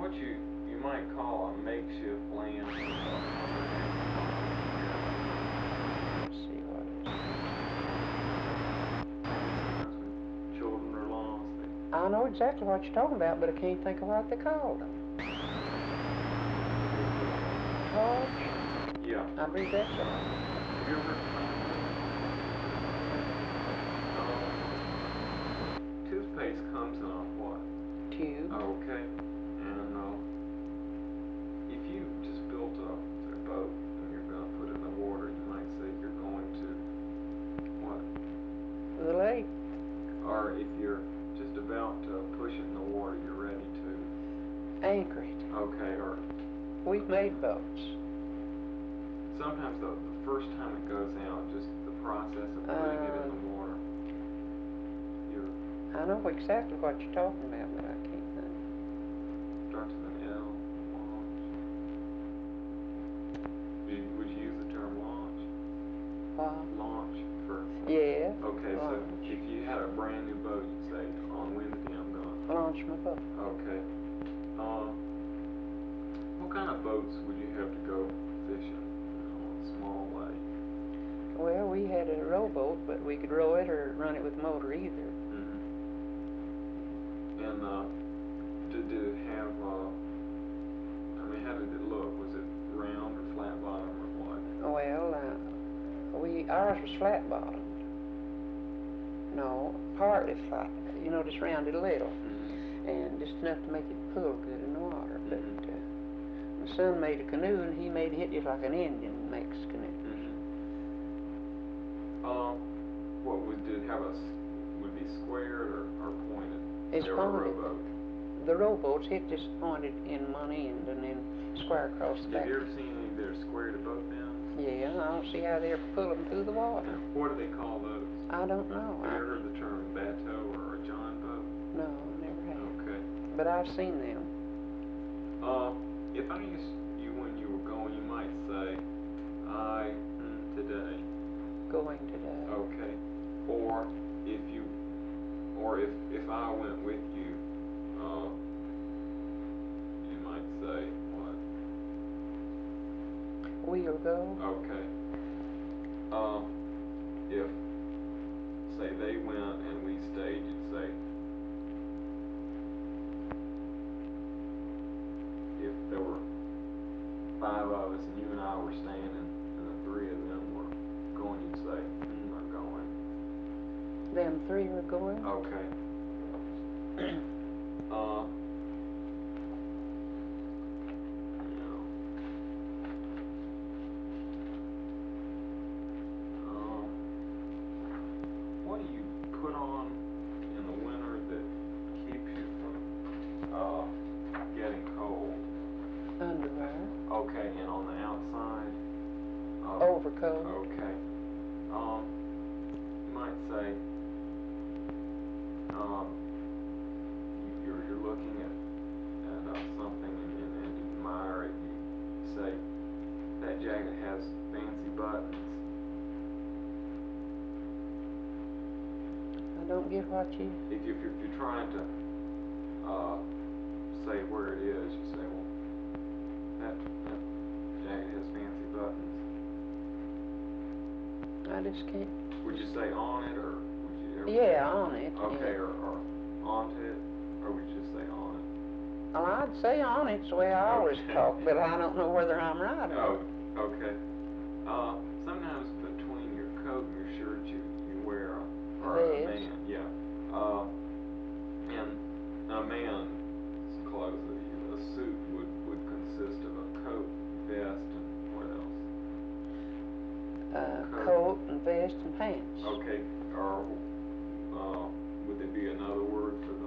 what you might call a makeshift land. Let's see what it is. Sometimes when children are lost, I know exactly what you're talking about, but I can't think of what they called them. Torch? yeah. I believe that's right. Have you ever toothpaste comes in a what? Tube. Okay. And if you just built a boat and you're going to put it in the water, you might say you're going to what? The lake. Or if you're just about to push it in the water, you're ready to Anchor it. okay. Or We've made boats. sometimes the first time it goes out, just the process of putting it in the water, you're I know exactly what you're talking about, but I can't think. starts with an L. Launch. Would you use the term launch? What? Launch for. Yeah. Okay, so Launch. if you had a brand new boat, you'd say, on Wednesday I'm going. Launch my boat. Okay. What kind of boats would you have to go fishing? On a small lake? Well, we had a rowboat, but we could row it or run it with motor either. Mm-hmm. And did it have? I mean, how did it look? Was it round or flat bottom or what? Well, ours was flat bottomed. No, partly flat. You know, just rounded a little, and just enough to make it pull good in the water. But my son made a canoe, and he made it just like an Indian makes canoes. What did it have would be squared or pointed? It's They were a pointed. rowboat. The rowboats, it just pointed in one end and then square across the back. Have you ever seen any that are square to both ends? Yeah, I don't see how they ever pull them through the water. What do they call those? I don't know. Have you ever heard the term bateau or a john boat? No, never have. Okay. But I've seen them. If I asked you when you were going, you might say, today. Going today. Okay. Or if I went with you, you might say what? We'll go. Okay. If say they went and we stayed, you'd say, if there were 5 of us and you and I were staying and the 3 of them were going, you'd say, I'm going. Them 3 were going? Okay. What do you put on in the winter that keeps you from getting cold? Underwear. Okay, and on the outside? Overcoat. Okay. You might say, you're looking at something and you admire it. You say, that jacket has fancy buttons. I don't get what you... If you're trying to say where it is, you say, well, that jacket has fancy buttons. I just can't... Would you say on it, or would you ever Yeah, on it. Okay, yeah. or onto it, or would you just say on it? Well, I'd say on it's the way I always talk, but I don't know whether I'm right or not. Okay. Sometimes between your coat and your shirt, you wear a man, yeah. And a man's clothes, a suit would consist of a coat, vest, and what else? Coat and vest and pants. Okay. Or would there be another word for